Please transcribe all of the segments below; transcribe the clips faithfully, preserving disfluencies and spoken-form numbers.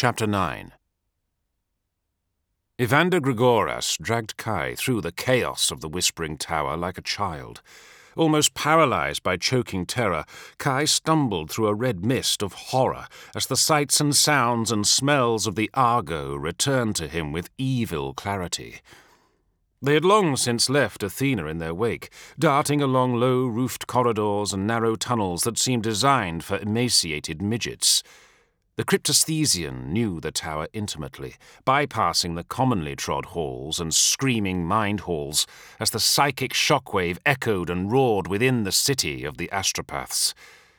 Chapter nine. Evander Grigoras dragged Kai through the chaos of the Whispering Tower like a child. Almost paralyzed by choking terror, Kai stumbled through a red mist of horror as the sights and sounds and smells of the Argo returned to him with evil clarity. They had long since left Athena in their wake, darting along low-roofed corridors and narrow tunnels that seemed designed for emaciated midgets. The cryptesthesian knew the tower intimately, bypassing the commonly trod halls and screaming mind halls as the psychic shockwave echoed and roared within the city of the astropaths.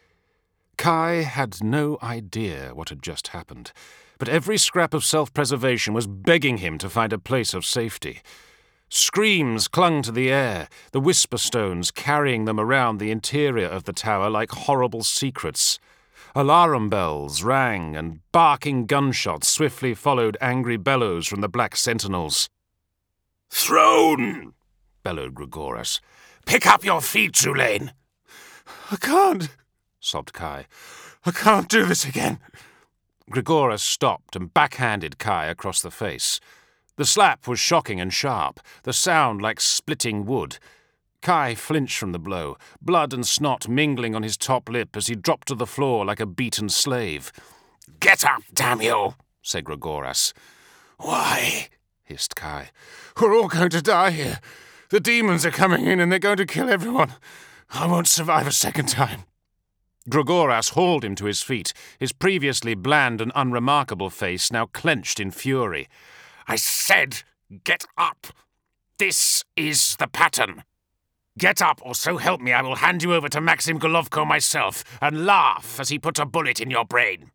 Kai had no idea what had just happened, but every scrap of self-preservation was begging him to find a place of safety. Screams clung to the air, the whisper stones carrying them around the interior of the tower like horrible secrets. Alarum bells rang, and barking gunshots swiftly followed angry bellows from the black sentinels. "Throne!" bellowed Grigoras. "Pick up your feet, Zulaine!" "I can't," sobbed Kai. "I can't do this again." Grigoras stopped and backhanded Kai across the face. The slap was shocking and sharp, the sound like splitting wood. Kai flinched from the blow, blood and snot mingling on his top lip as he dropped to the floor like a beaten slave. "Get up, damn you!" said Grigoras. "Why?" hissed Kai. "We're all going to die here. The demons are coming in and they're going to kill everyone. I won't survive a second time." Grigoras hauled him to his feet, his previously bland and unremarkable face now clenched in fury. "I said, get up! This is the pattern. Get up, or so help me, I will hand you over to Maxim Golovko myself and laugh as he puts a bullet in your brain."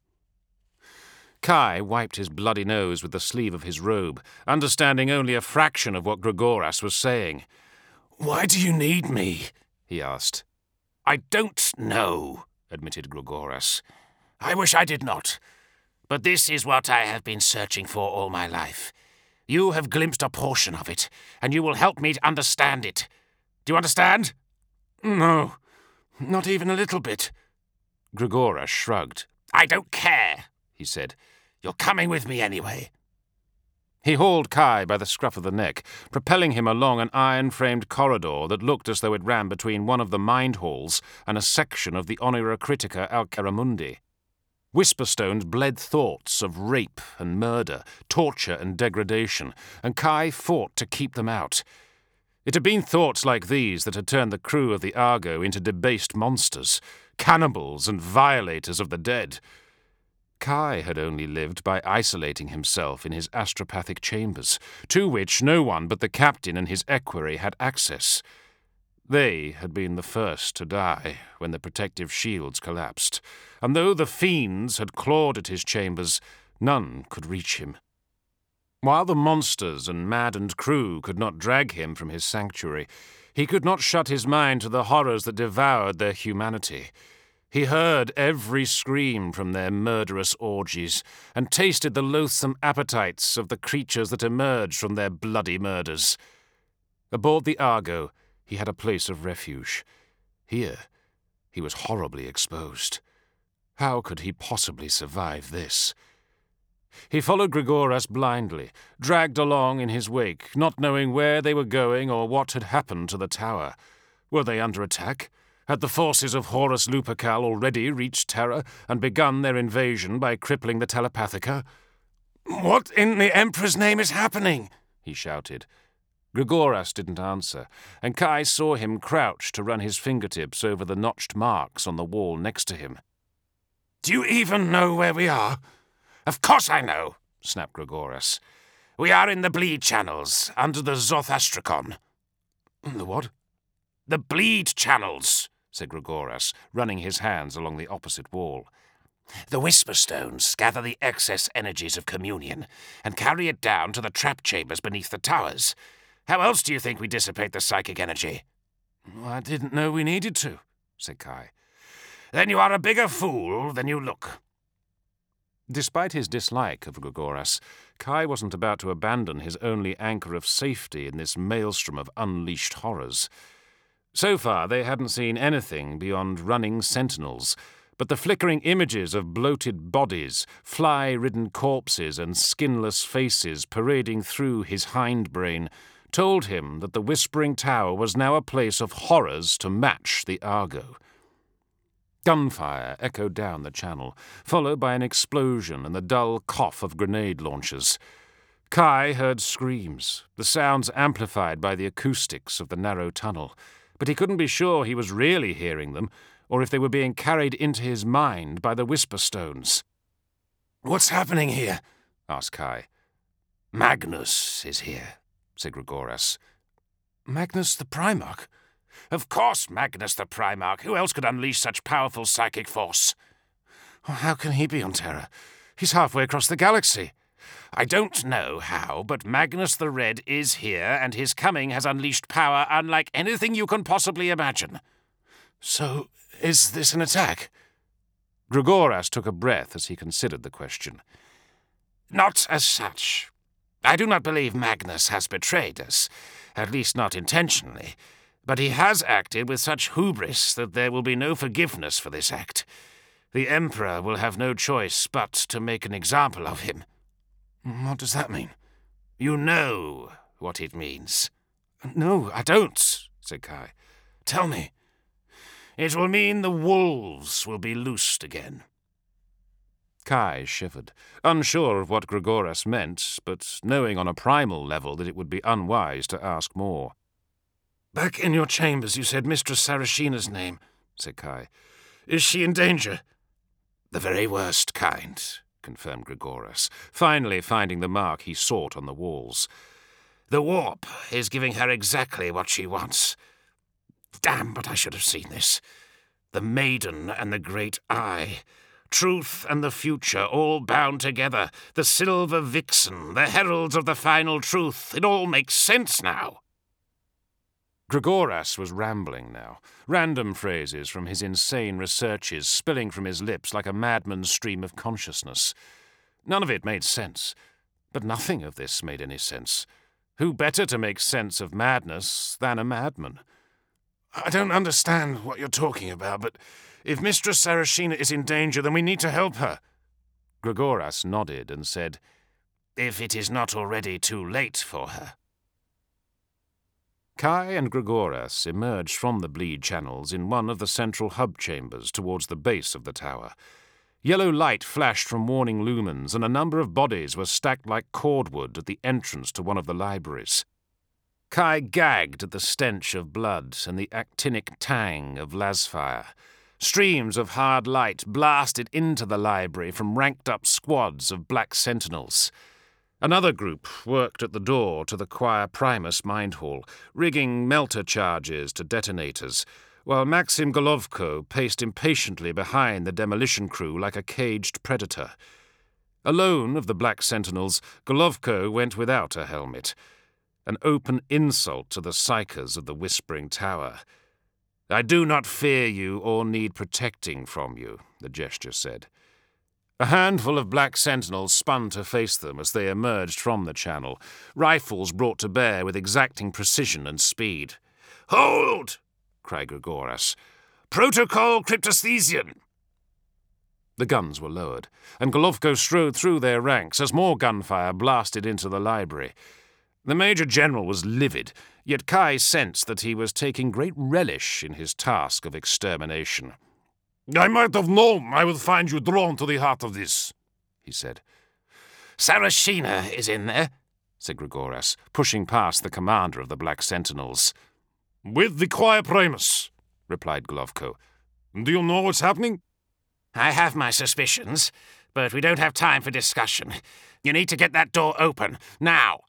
Kai wiped his bloody nose with the sleeve of his robe, understanding only a fraction of what Grigoras was saying. "Why do you need me?" he asked. "I don't know," admitted Grigoras. "I wish I did not. But this is what I have been searching for all my life. You have glimpsed a portion of it, and you will help me to understand it. Do you understand?" "No, not even a little bit." Grigoras shrugged. "I don't care," he said. "You're coming with me anyway." He hauled Kai by the scruff of the neck, propelling him along an iron-framed corridor that looked as though it ran between one of the mind halls and a section of the Onira Critica Alcaramundi. Whisper stones bled thoughts of rape and murder, torture and degradation, and Kai fought to keep them out. It had been thoughts like these that had turned the crew of the Argo into debased monsters, cannibals and violators of the dead. Kai had only lived by isolating himself in his astropathic chambers, to which no one but the captain and his equerry had access. They had been the first to die when the protective shields collapsed, and though the fiends had clawed at his chambers, none could reach him. While the monsters and maddened crew could not drag him from his sanctuary, he could not shut his mind to the horrors that devoured their humanity. He heard every scream from their murderous orgies, and tasted the loathsome appetites of the creatures that emerged from their bloody murders. Aboard the Argo, he had a place of refuge. Here, he was horribly exposed. How could he possibly survive this? He followed Grigoras blindly, dragged along in his wake, not knowing where they were going or what had happened to the tower. Were they under attack? Had the forces of Horus Lupercal already reached Terra and begun their invasion by crippling the Telepathica? "What in the Emperor's name is happening?" he shouted. Grigoras didn't answer, and Kai saw him crouch to run his fingertips over the notched marks on the wall next to him. "Do you even know where we are?" "Of course I know," snapped Grigoras. "We are in the bleed channels, under the Zothastricon." "The what?" "The bleed channels," said Grigoras, running his hands along the opposite wall. "The Whisper Stones gather the excess energies of communion and carry it down to the trap chambers beneath the towers. How else do you think we dissipate the psychic energy?" "I didn't know we needed to," said Kai. "Then you are a bigger fool than you look." Despite his dislike of Grigoras, Kai wasn't about to abandon his only anchor of safety in this maelstrom of unleashed horrors. So far, they hadn't seen anything beyond running sentinels, but the flickering images of bloated bodies, fly-ridden corpses and skinless faces parading through his hindbrain told him that the Whispering Tower was now a place of horrors to match the Argo. Gunfire echoed down the channel, followed by an explosion and the dull cough of grenade launchers. Kai heard screams, the sounds amplified by the acoustics of the narrow tunnel, but he couldn't be sure he was really hearing them, or if they were being carried into his mind by the Whisperstones. "What's happening here?" asked Kai. "Magnus is here," said Gregoras. "Magnus the Primarch?" "Of course Magnus the Primarch. Who else could unleash such powerful psychic force?" "How can he be on Terra? He's halfway across the galaxy." "I don't know how, but Magnus the Red is here, and his coming has unleashed power unlike anything you can possibly imagine." "So, is this an attack?" Gregoras took a breath as he considered the question. "Not as such. I do not believe Magnus has betrayed us, at least not intentionally, but he has acted with such hubris that there will be no forgiveness for this act. The Emperor will have no choice but to make an example of him." "What does that mean?" "You know what it means." "No, I don't," said Kai. "Tell me." "It will mean the wolves will be loosed again." Kai shivered, unsure of what Gregoras meant, but knowing on a primal level that it would be unwise to ask more. "Back in your chambers you said Mistress Sarashina's name," said Kai. "Is she in danger?" "The very worst kind," confirmed Gregoras, finally finding the mark he sought on the walls. "The warp is giving her exactly what she wants. Damn, but I should have seen this. The Maiden and the Great Eye. Truth and the future, all bound together. The Silver Vixen, the heralds of the final truth. It all makes sense now." Gregoras was rambling now, random phrases from his insane researches spilling from his lips like a madman's stream of consciousness. None of it made sense, but nothing of this made any sense. Who better to make sense of madness than a madman? "I don't understand what you're talking about, but if Mistress Sarashina is in danger, then we need to help her." Gregoras nodded and said, "If it is not already too late for her." Kai and Gregoras emerged from the bleed channels in one of the central hub chambers towards the base of the tower. Yellow light flashed from warning lumens, and a number of bodies were stacked like cordwood at the entrance to one of the libraries. Kai gagged at the stench of blood and the actinic tang of lasfire. Streams of hard light blasted into the library from ranked-up squads of black sentinels. Another group worked at the door to the Choir Primus Mind Hall, rigging melter charges to detonators, while Maxim Golovko paced impatiently behind the demolition crew like a caged predator. Alone of the black sentinels, Golovko went without a helmet, an open insult to the psychers of the Whispering Tower. "I do not fear you or need protecting from you," the gesture said. A handful of black sentinels spun to face them as they emerged from the channel, rifles brought to bear with exacting precision and speed. "Hold!" cried Gregoras. "Protocol Cryptosthesian!" The guns were lowered, and Golovko strode through their ranks as more gunfire blasted into the library. The Major General was livid, yet Kai sensed that he was taking great relish in his task of extermination. "I might have known I would find you drawn to the heart of this," he said. "Sarashina is in there," said Gregoras, pushing past the commander of the Black Sentinels. "With the Choir Primus," replied Golovko. "Do you know what's happening?" "I have my suspicions, but we don't have time for discussion. You need to get that door open, now."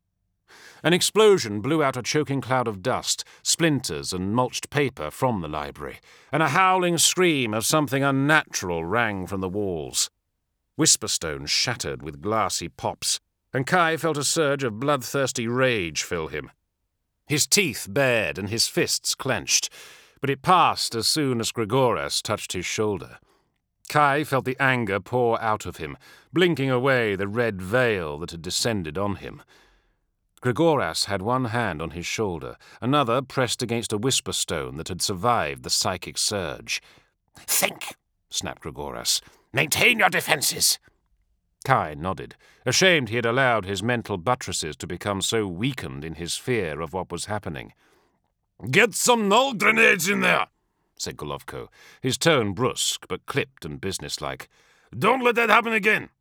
An explosion blew out a choking cloud of dust, splinters and mulched paper from the library, and a howling scream of something unnatural rang from the walls. Whisperstones shattered with glassy pops, and Kai felt a surge of bloodthirsty rage fill him. His teeth bared and his fists clenched, but it passed as soon as Gregoras touched his shoulder. Kai felt the anger pour out of him, blinking away the red veil that had descended on him. Gregoras had one hand on his shoulder, another pressed against a Whisperstone that had survived the psychic surge. "Think," snapped Gregoras. "Maintain your defences." Kai nodded, ashamed he had allowed his mental buttresses to become so weakened in his fear of what was happening. "Get some null grenades in there," said Golovko, his tone brusque but clipped and businesslike. "Don't let that happen again."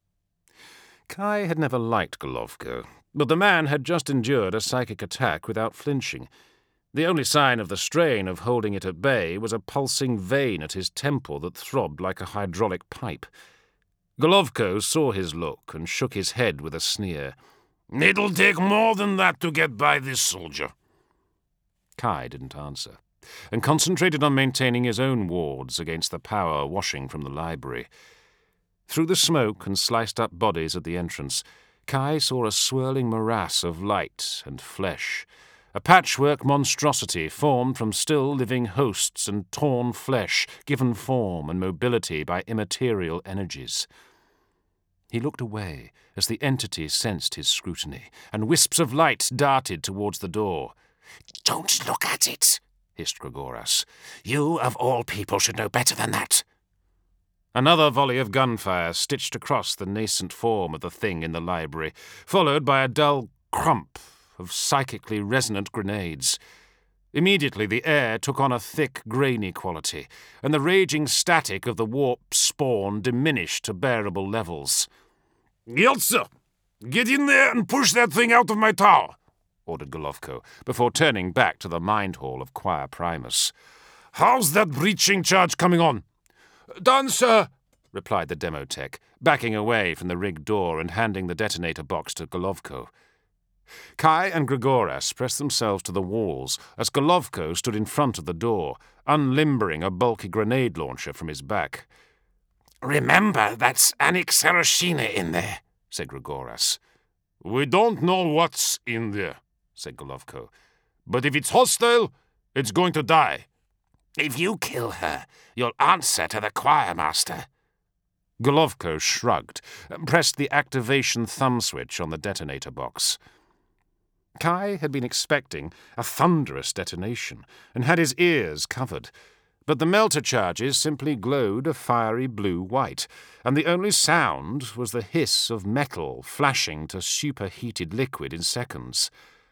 Kai had never liked Golovko, but the man had just endured a psychic attack without flinching. The only sign of the strain of holding it at bay was a pulsing vein at his temple that throbbed like a hydraulic pipe. Golovko saw his look and shook his head with a sneer. "It'll take more than that to get by this soldier." Kai didn't answer, and concentrated on maintaining his own wards against the power washing from the library. Through the smoke and sliced-up bodies at the entrance, Kai saw a swirling morass of light and flesh, a patchwork monstrosity formed from still-living hosts and torn flesh, given form and mobility by immaterial energies. He looked away as the entity sensed his scrutiny, and wisps of light darted towards the door. "Don't look at it," hissed Gregoras. "You, of all people, should know better than that." Another volley of gunfire stitched across the nascent form of the thing in the library, followed by a dull crump of psychically resonant grenades. Immediately the air took on a thick, grainy quality, and the raging static of the warp spawn diminished to bearable levels. "Yeltsa, get in there and push that thing out of my tower," ordered Golovko, before turning back to the mind hall of Choir Primus. "How's that breaching charge coming on?" "Done, sir," replied the demotech, backing away from the rigged door and handing the detonator box to Golovko. Kai and Gregoras pressed themselves to the walls as Golovko stood in front of the door, unlimbering a bulky grenade launcher from his back. "Remember, that's Anik Sarashina in there," said Gregoras. "We don't know what's in there," said Golovko. "But if it's hostile, it's going to die." "If you kill her, you'll answer to the choir master." Golovko shrugged and pressed the activation thumb switch on the detonator box. Kai had been expecting a thunderous detonation and had his ears covered, but the melter charges simply glowed a fiery blue-white, and the only sound was the hiss of metal flashing to superheated liquid in seconds.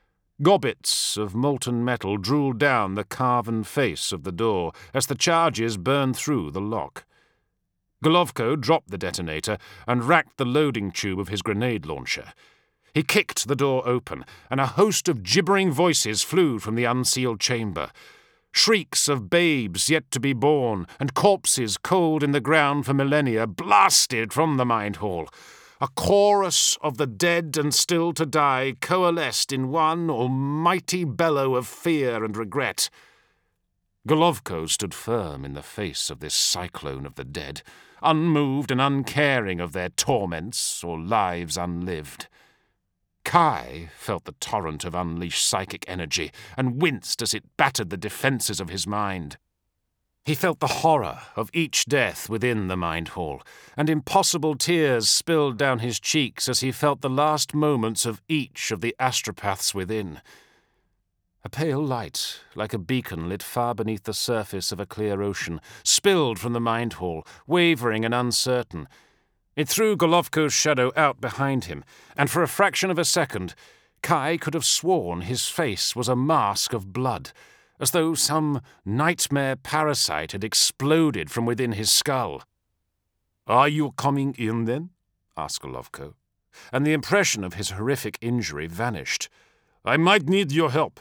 Gobbets of molten metal drooled down the carven face of the door as the charges burned through the lock. Golovko dropped the detonator and racked the loading tube of his grenade launcher. He kicked the door open, and a host of gibbering voices flew from the unsealed chamber. Shrieks of babes yet to be born, and corpses cold in the ground for millennia, blasted from the mind hall. A chorus of the dead and still to die coalesced in one almighty bellow of fear and regret. Golovko stood firm in the face of this cyclone of the dead, unmoved and uncaring of their torments or lives unlived. Kai felt the torrent of unleashed psychic energy and winced as it battered the defences of his mind. He felt the horror of each death within the mind hall, and impossible tears spilled down his cheeks as he felt the last moments of each of the astropaths within. A pale light, like a beacon lit far beneath the surface of a clear ocean, spilled from the mind hall, wavering and uncertain. It threw Golovko's shadow out behind him, and for a fraction of a second, Kai could have sworn his face was a mask of blood, as though some nightmare parasite had exploded from within his skull. "Are you coming in, then?" asked Golovko, and the impression of his horrific injury vanished. "I might need your help."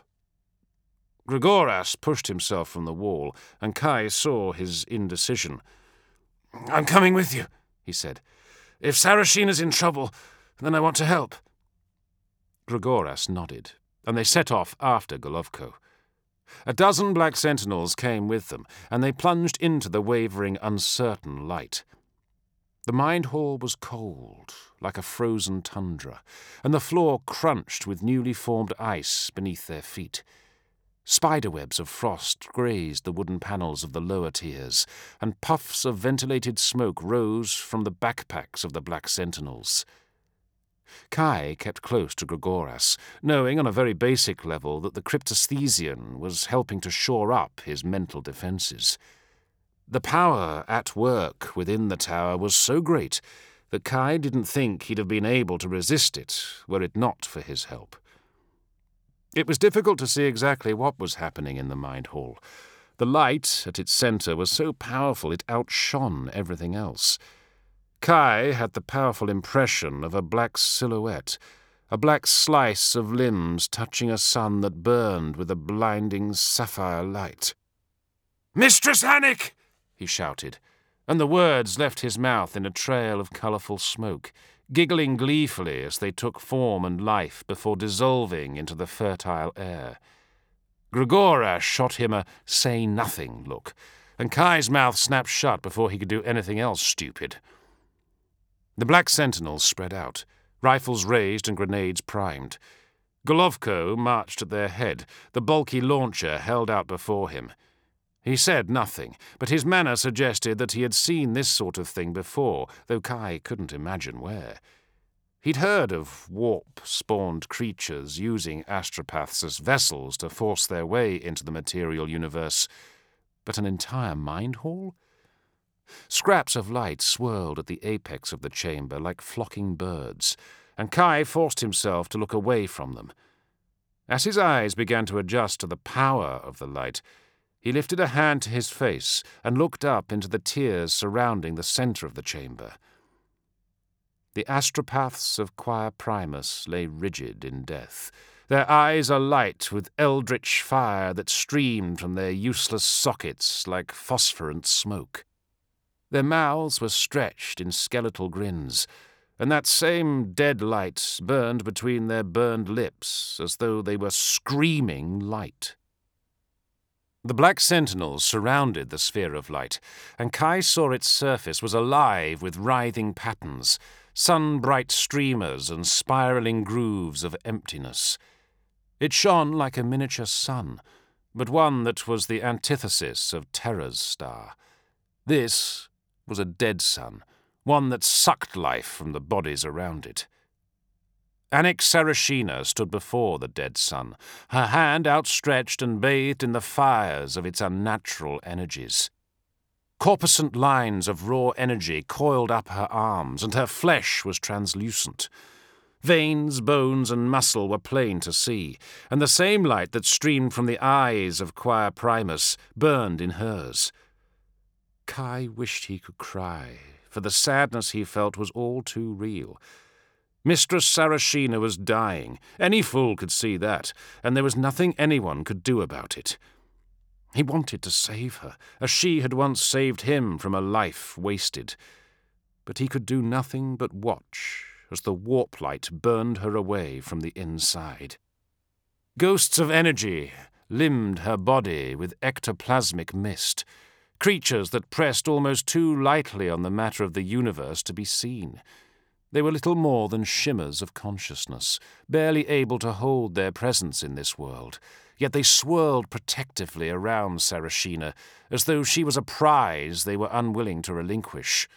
Gregoras pushed himself from the wall, and Kai saw his indecision. "I'm coming with you," he said. "If Sarashina's in trouble, then I want to help." Gregoras nodded, and they set off after Golovko. A dozen black sentinels came with them, and they plunged into the wavering, uncertain light. The mind hall was cold, like a frozen tundra, and the floor crunched with newly formed ice beneath their feet. Spiderwebs of frost grazed the wooden panels of the lower tiers, and puffs of ventilated smoke rose from the backpacks of the black sentinels. Kai kept close to Gregoras, knowing on a very basic level that the cryptesthesian was helping to shore up his mental defences. The power at work within the tower was so great that Kai didn't think he'd have been able to resist it were it not for his help. It was difficult to see exactly what was happening in the Mind Hall. The light at its centre was so powerful it outshone everything else. Kai had the powerful impression of a black silhouette, a black slice of limbs touching a sun that burned with a blinding sapphire light. "Mistress Hannick!" he shouted, and the words left his mouth in a trail of colourful smoke, giggling gleefully as they took form and life before dissolving into the fertile air. Gregoras shot him a say-nothing look, and Kai's mouth snapped shut before he could do anything else stupid. The black sentinels spread out, rifles raised and grenades primed. Golovko marched at their head, the bulky launcher held out before him. He said nothing, but his manner suggested that he had seen this sort of thing before, though Kai couldn't imagine where. He'd heard of warp-spawned creatures using astropaths as vessels to force their way into the material universe, but an entire mind hall? Scraps of light swirled at the apex of the chamber like flocking birds, and Kai forced himself to look away from them. As his eyes began to adjust to the power of the light, he lifted a hand to his face and looked up into the tiers surrounding the centre of the chamber. The astropaths of Quia Primus lay rigid in death, their eyes alight with eldritch fire that streamed from their useless sockets like phosphorant smoke. Their mouths were stretched in skeletal grins, and that same dead light burned between their burned lips as though they were screaming light. The black sentinels surrounded the sphere of light, and Kai saw its surface was alive with writhing patterns, sun-bright streamers and spiralling grooves of emptiness. It shone like a miniature sun, but one that was the antithesis of Terra's star. This was a dead sun, one that sucked life from the bodies around it. Anik Sarashina stood before the dead sun, her hand outstretched and bathed in the fires of its unnatural energies. Corpuscent lines of raw energy coiled up her arms, and her flesh was translucent. Veins, bones, and muscle were plain to see, and the same light that streamed from the eyes of Quia Primus burned in hers. Kai wished he could cry, for the sadness he felt was all too real. Mistress Sarashina was dying. Any fool could see that, and there was nothing anyone could do about it. He wanted to save her, as she had once saved him from a life wasted. But he could do nothing but watch as the warp light burned her away from the inside. Ghosts of energy limbed her body with ectoplasmic mist, creatures that pressed almost too lightly on the matter of the universe to be seen. They were little more than shimmers of consciousness, barely able to hold their presence in this world, yet they swirled protectively around Sarashina, as though she was a prize they were unwilling to relinquish.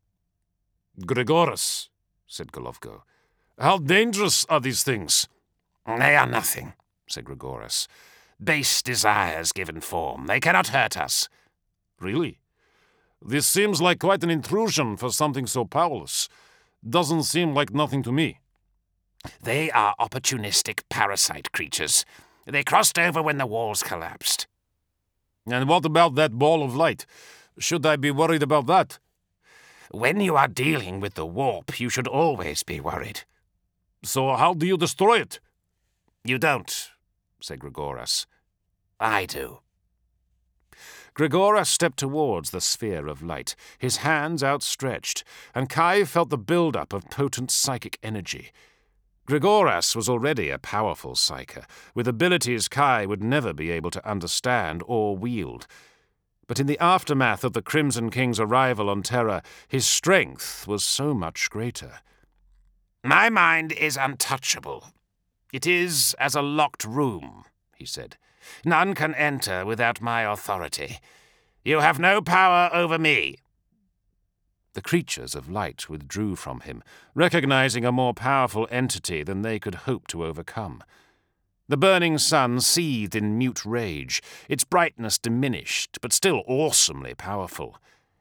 "Gregoras," said Golovko, "how dangerous are these things?" "They are nothing," said Gregoras. "Base desires given form. They cannot hurt us." "Really? This seems like quite an intrusion for something so powerless. Doesn't seem like nothing to me." "They are opportunistic parasite creatures. They crossed over when the walls collapsed." "And what about that ball of light? Should I be worried about that?" "When you are dealing with the warp, you should always be worried." "So how do you destroy it?" "You don't," said Gregoras. "I do." Gregoras stepped towards the sphere of light, his hands outstretched, and Kai felt the build-up of potent psychic energy. Gregoras was already a powerful psyker, with abilities Kai would never be able to understand or wield. But in the aftermath of the Crimson King's arrival on Terra, his strength was so much greater. "My mind is untouchable. It is as a locked room," he said. "None can enter without my authority. You have no power over me." The creatures of light withdrew from him, recognizing a more powerful entity than they could hope to overcome. The burning sun seethed in mute rage, its brightness diminished, but still awesomely powerful.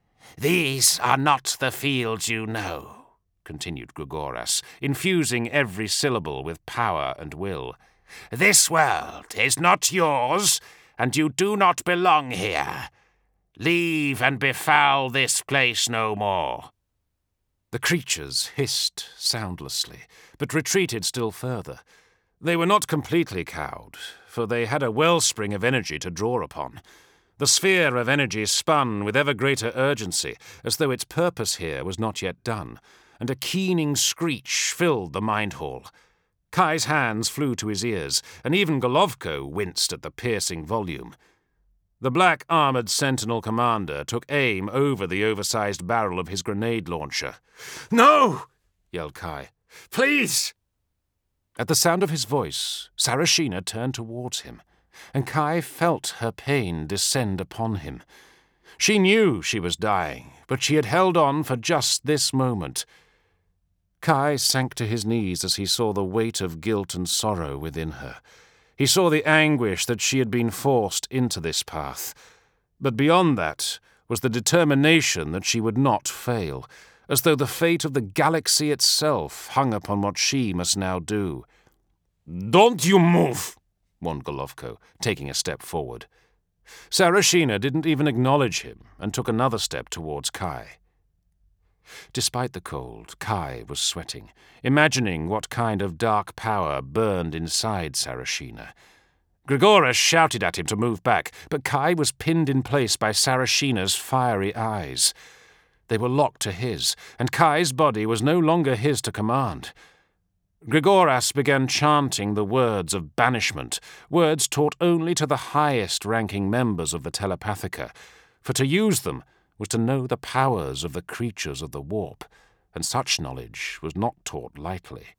"These are not the fields you know," continued Gregoras, infusing every syllable with power and will. "This world is not yours, and you do not belong here. Leave and befoul this place no more." The creatures hissed soundlessly, but retreated still further. They were not completely cowed, for they had a wellspring of energy to draw upon. The sphere of energy spun with ever greater urgency, as though its purpose here was not yet done, and a keening screech filled the mind hall. Kai's hands flew to his ears, and even Golovko winced at the piercing volume. The black-armoured sentinel commander took aim over the oversized barrel of his grenade launcher. "No!" yelled Kai. "Please!" At the sound of his voice, Sarashina turned towards him, and Kai felt her pain descend upon him. She knew she was dying, but she had held on for just this moment. Kai sank to his knees as he saw the weight of guilt and sorrow within her. He saw the anguish that she had been forced into this path. But beyond that was the determination that she would not fail, as though the fate of the galaxy itself hung upon what she must now do. "Don't you move!" warned Golovko, taking a step forward. Sarashina didn't even acknowledge him and took another step towards Kai. Despite the cold, Kai was sweating, imagining what kind of dark power burned inside Sarashina. Gregoras shouted at him to move back, but Kai was pinned in place by Sarashina's fiery eyes. They were locked to his, and Kai's body was no longer his to command. Gregoras began chanting the words of banishment, words taught only to the highest-ranking members of the Telepathica, for to use them was to know the powers of the creatures of the warp, and such knowledge was not taught lightly.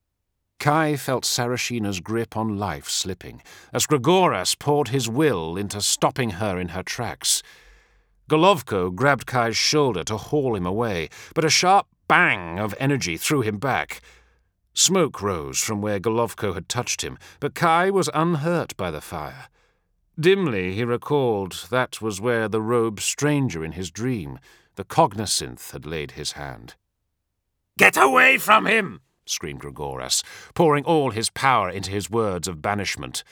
Kai felt Sarashina's grip on life slipping, as Gregoras poured his will into stopping her in her tracks. Golovko grabbed Kai's shoulder to haul him away, but a sharp bang of energy threw him back. Smoke rose from where Golovko had touched him, but Kai was unhurt by the fire. Dimly he recalled that was where the robed stranger in his dream, the cognosynth, had laid his hand. "Get away from him!" screamed Gregoras, pouring all his power into his words of banishment.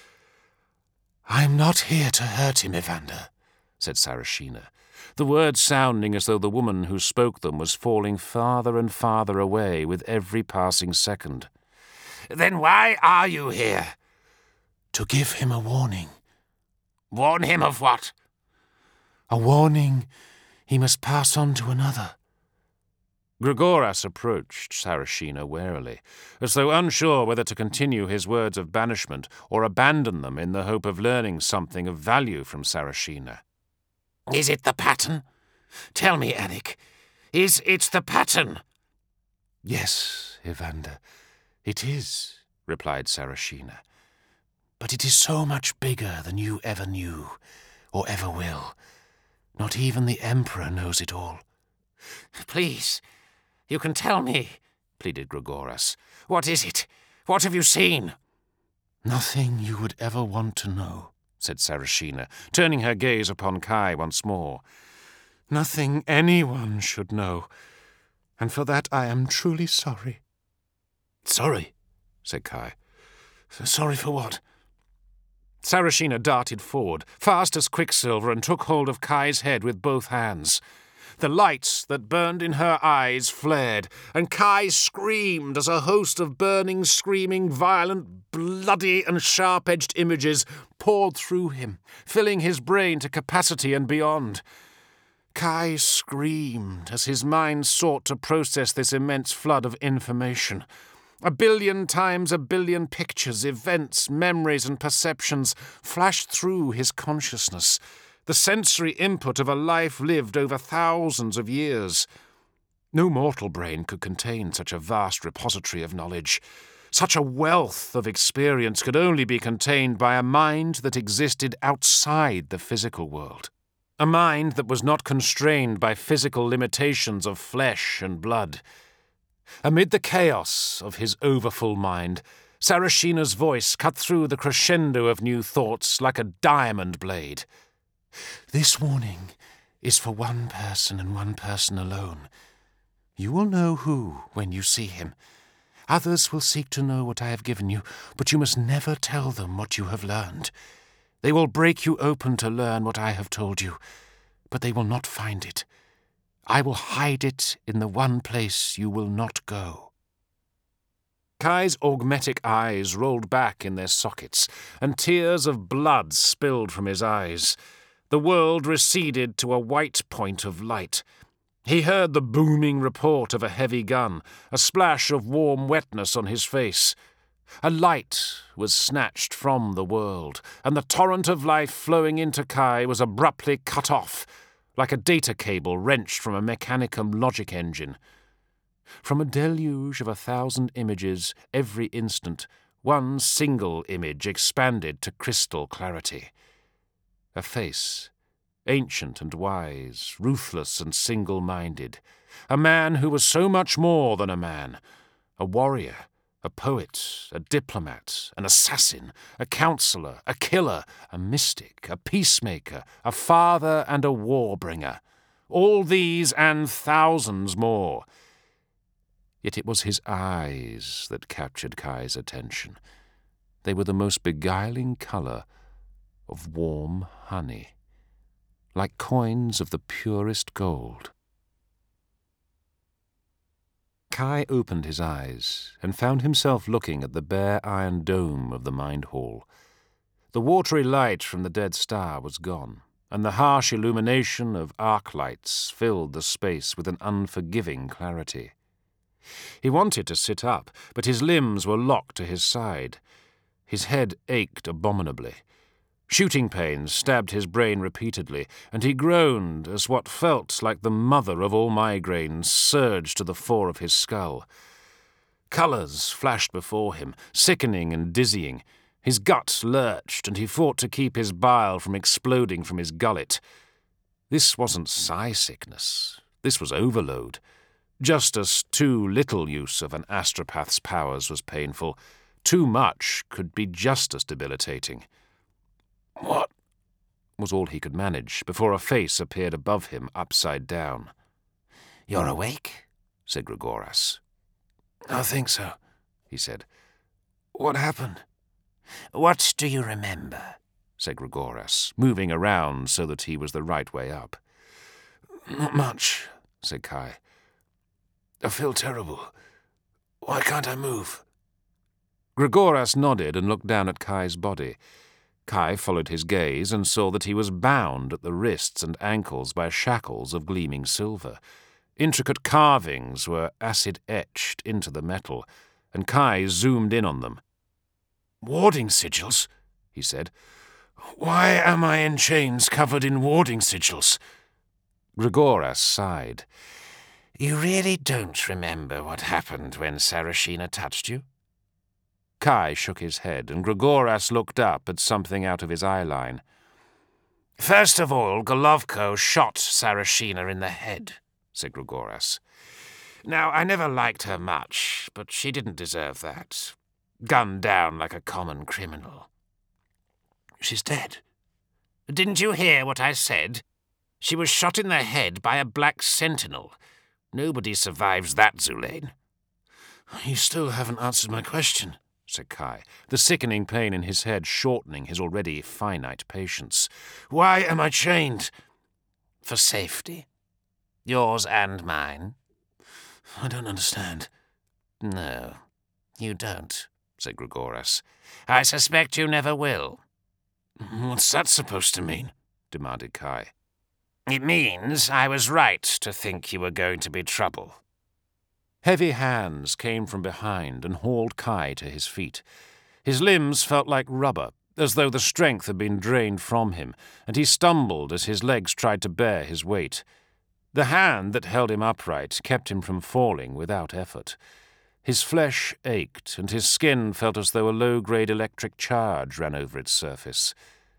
"I am not here to hurt him, Evander," said Sarashina, the words sounding as though the woman who spoke them was falling farther and farther away with every passing second. "Then why are you here?" "To give him a warning." "Warn him of what?" "A warning he must pass on to another." Gregoras approached Sarashina warily, as though unsure whether to continue his words of banishment or abandon them in the hope of learning something of value from Sarashina. "Is it the pattern? Tell me, Anik. Is it the pattern?" "Yes, Evander, it is," replied Sarashina. "But it is so much bigger than you ever knew, or ever will. Not even the Emperor knows it all." "Please, you can tell me," pleaded Gregoras. "What is it? What have you seen?" "Nothing you would ever want to know," said Sarashina, turning her gaze upon Kai once more. "Nothing anyone should know, and for that I am truly sorry." "Sorry?" said Kai. "Sorry for what?" Sarashina darted forward, fast as quicksilver, and took hold of Kai's head with both hands. The lights that burned in her eyes flared, and Kai screamed as a host of burning, screaming, violent, bloody and sharp-edged images poured through him, filling his brain to capacity and beyond. Kai screamed as his mind sought to process this immense flood of information. A billion times a billion pictures, events, memories and perceptions flashed through his consciousness, the sensory input of a life lived over thousands of years. No mortal brain could contain such a vast repository of knowledge. Such a wealth of experience could only be contained by a mind that existed outside the physical world. A mind that was not constrained by physical limitations of flesh and blood. Amid the chaos of his overfull mind, Sarashina's voice cut through the crescendo of new thoughts like a diamond blade. This warning is for one person and one person alone. You will know who when you see him. Others will seek to know what I have given you, but you must never tell them what you have learned. They will break you open to learn what I have told you, but they will not find it. I will hide it in the one place you will not go." Kai's augmetic eyes rolled back in their sockets, and tears of blood spilled from his eyes. The world receded to a white point of light. He heard the booming report of a heavy gun, a splash of warm wetness on his face. A light was snatched from the world, and the torrent of life flowing into Kai was abruptly cut off, like a data cable wrenched from a Mechanicum logic engine. From a deluge of a thousand images every instant, one single image expanded to crystal clarity. A face, ancient and wise, ruthless and single-minded. A man who was so much more than a man. A warrior, a poet, a diplomat, an assassin, a counselor, a killer, a mystic, a peacemaker, a father and a war-bringer. All these and thousands more. Yet it was his eyes that captured Kai's attention. They were the most beguiling colour of warm honey, like coins of the purest gold. Kai opened his eyes and found himself looking at the bare iron dome of the Mind Hall. The watery light from the dead star was gone, and the harsh illumination of arc lights filled the space with an unforgiving clarity. He wanted to sit up, but his limbs were locked to his side. His head ached abominably. Shooting pains stabbed his brain repeatedly, and he groaned as what felt like the mother of all migraines surged to the fore of his skull. Colours flashed before him, sickening and dizzying. His gut lurched, and he fought to keep his bile from exploding from his gullet. This wasn't psi-sickness. This was overload. Just as too little use of an astropath's powers was painful, too much could be just as debilitating. "What?" was all he could manage before a face appeared above him, upside down. "You're awake?" said Gregoras. "I think so," he said. "What happened?" "What do you remember?" said Gregoras, moving around so that he was the right way up. "Not much," said Kai. "I feel terrible. Why can't I move?" Gregoras nodded and looked down at Kai's body. Kai followed his gaze and saw that he was bound at the wrists and ankles by shackles of gleaming silver. Intricate carvings were acid-etched into the metal, and Kai zoomed in on them. "Warding sigils?" he said. "Why am I in chains covered in warding sigils?" Gregoras sighed. "You really don't remember what happened when Sarashina touched you?" Kai shook his head, and Gregoras looked up at something out of his eyeline. "First of all, Golovko shot Sarashina in the head," said Gregoras. "Now, I never liked her much, but she didn't deserve that. Gunned down like a common criminal." "She's dead." "Didn't you hear what I said? She was shot in the head by a black sentinel. Nobody survives that, Zulain." "You still haven't answered my question," said Kai, the sickening pain in his head shortening his already finite patience. "Why am I chained?" "For safety. Yours and mine." "I don't understand." "No, you don't," said Gregoras. "I suspect you never will." "What's that supposed to mean?" demanded Kai. "It means I was right to think you were going to be trouble." Heavy hands came from behind and hauled Kai to his feet. His limbs felt like rubber, as though the strength had been drained from him, and he stumbled as his legs tried to bear his weight. The hand that held him upright kept him from falling without effort. His flesh ached, and his skin felt as though a low-grade electric charge ran over its surface.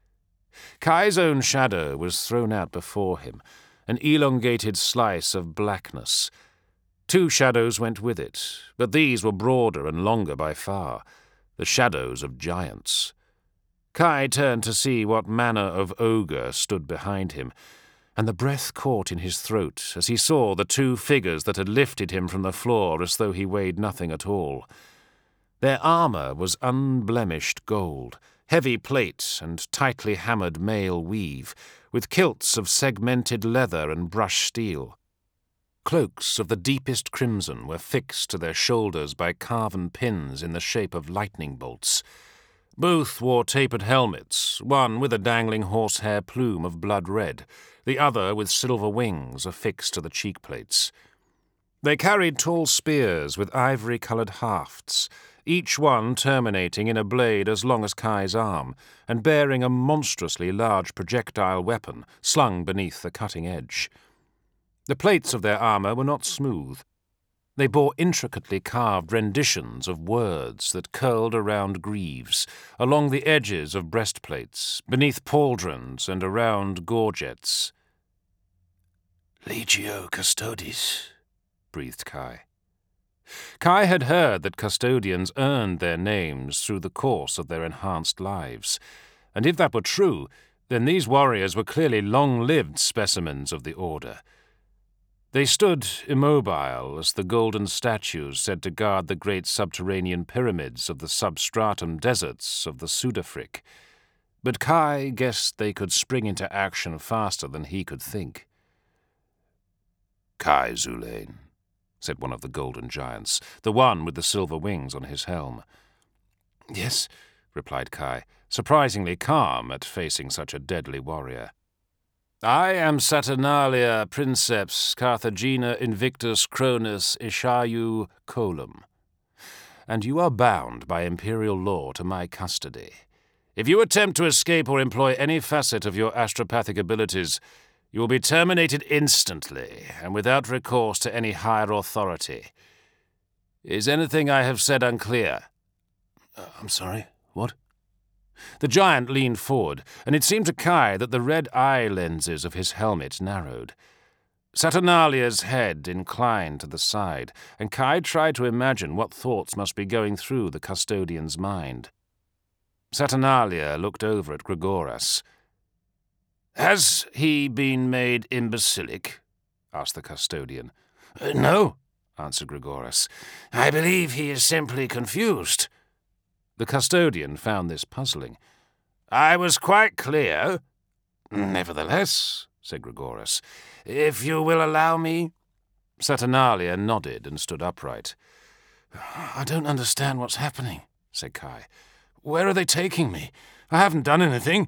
Kai's own shadow was thrown out before him, an elongated slice of blackness. Two shadows went with it, but these were broader and longer by far. the shadows of giants. Kai turned to see what manner of ogre stood behind him, and the breath caught in his throat as he saw the two figures that had lifted him from the floor as though he weighed nothing at all. Their armour was unblemished gold, heavy plate and tightly hammered mail weave, with kilts of segmented leather and brushed steel. Cloaks of the deepest crimson were fixed to their shoulders by carven pins in the shape of lightning bolts. Both wore tapered helmets, one with a dangling horsehair plume of blood red, the other with silver wings affixed to the cheek-plates. They carried tall spears with ivory-coloured hafts, each one terminating in a blade as long as Kai's arm, and bearing a monstrously large projectile weapon slung beneath the cutting edge. The plates of their armour were not smooth. They bore intricately carved renditions of words that curled around greaves, along the edges of breastplates, beneath pauldrons and around gorgets. "Legio Custodes," breathed Kai. Kai had heard that custodians earned their names through the course of their enhanced lives, and if that were true, then these warriors were clearly long-lived specimens of the order. They stood immobile as the golden statues said to guard the great subterranean pyramids of the substratum deserts of the Sudafric. But Kai guessed they could spring into action faster than he could think. "Kai Zulain," said one of the golden giants, the one with the silver wings on his helm. "Yes," replied Kai, surprisingly calm at facing such a deadly warrior. "I am Saturnalia Princeps Carthagina Invictus Cronus Ishayu Colum, and you are bound by imperial law to my custody. If you attempt to escape or employ any facet of your astropathic abilities, you will be terminated instantly and without recourse to any higher authority. Is anything I have said unclear?" Uh, I'm sorry, what? The giant leaned forward, and it seemed to Kai that the red eye lenses of his helmet narrowed. Saturnalia's head inclined to the side, and Kai tried to imagine what thoughts must be going through the custodian's mind. Saturnalia looked over at Gregoras. "Has he been made imbecilic?" asked the custodian. Uh, no, answered Gregoras. "I believe he is simply confused." The custodian found this puzzling. "I was quite clear." "Nevertheless," said Gregoras, "if you will allow me—" Saturnalia nodded and stood upright. "I don't understand what's happening," said Kai. "Where are they taking me? I haven't done anything."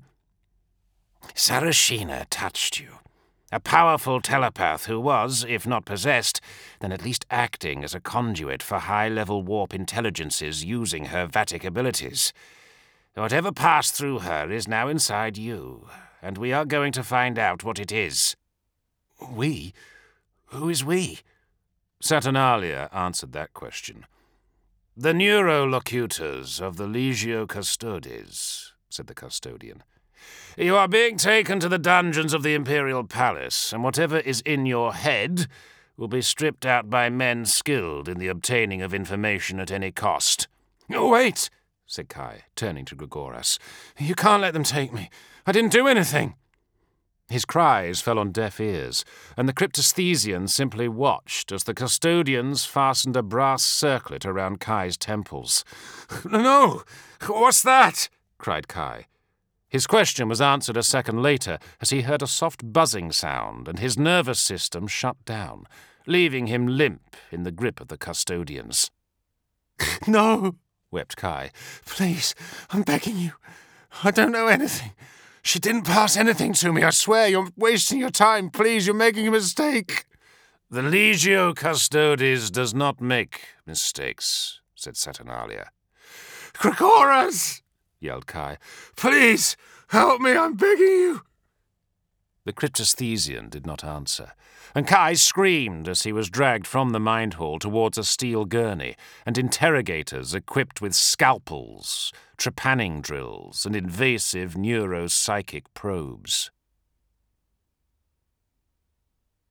"Sarashina touched you. A powerful telepath who was, if not possessed, then at least acting as a conduit for high-level warp intelligences using her Vatic abilities. Whatever passed through her is now inside you, and we are going to find out what it is." "We? Who is we?" Saturnalia answered that question. "The neurolocutors of the Legio Custodes," said the custodian. "You are being taken to the dungeons of the Imperial Palace, and whatever is in your head will be stripped out by men skilled in the obtaining of information at any cost." "Oh, wait," said Kai, turning to Gregoras. "You can't let them take me. I didn't do anything." His cries fell on deaf ears, and the cryptesthesian simply watched as the custodians fastened a brass circlet around Kai's temples. "No! What's that?" cried Kai. His question was answered a second later as he heard a soft buzzing sound and his nervous system shut down, leaving him limp in the grip of the custodians. "No," wept Kai. "Please, I'm begging you. I don't know anything. She didn't pass anything to me. I swear, you're wasting your time. Please, you're making a mistake." "The Legio Custodes does not make mistakes," said Saturnalia. "Gregoras!" yelled Kai. "Please, help me, I'm begging you." The cryptesthesian did not answer, and Kai screamed as he was dragged from the mind hall towards a steel gurney, and interrogators equipped with scalpels, trepanning drills, and invasive neuropsychic probes.